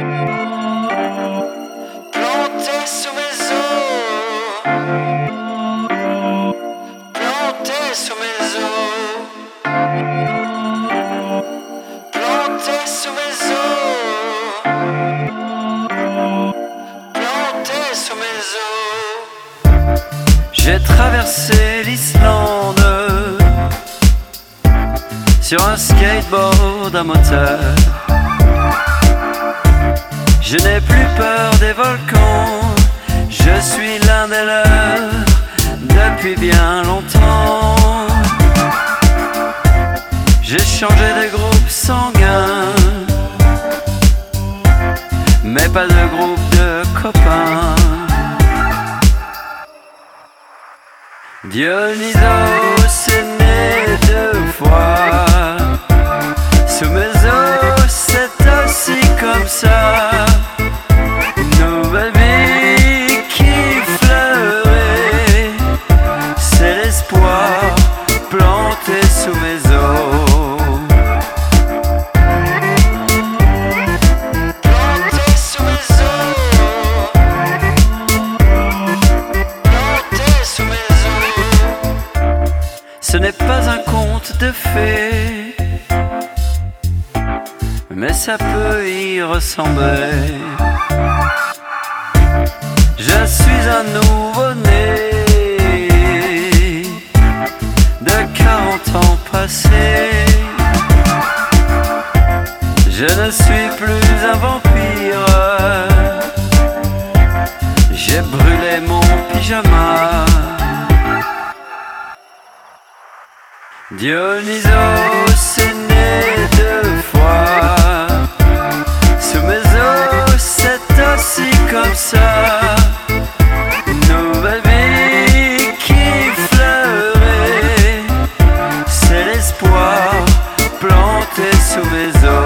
planté sous mes os, planté sous mes os, planté sous mes os, planté sous mes os. J'ai traversé l'Islande sur un skateboard à moteur. Je n'ai plus peur des volcans, je suis l'un des leurs depuis bien longtemps. J'ai changé de groupe sanguin, mais pas de groupe de copains. Dionysos est né deux fois, sous mes os c'est aussi comme ça. Nouvelle vie qui fleurit, c'est l'espoir planté sous mes os. Planté sous mes os, planté sous mes os. Ce n'est pas un conte de fées, mais ça peut y ressembler. Je suis un nouveau-né de 40 ans passés. Je ne suis plus un vampire, j'ai brûlé mon pyjama. Dionysos est né deux fois, sous mes os c'est aussi comme ça. Nouvelle vie qui fleurit, c'est l'espoir planté sous mes os.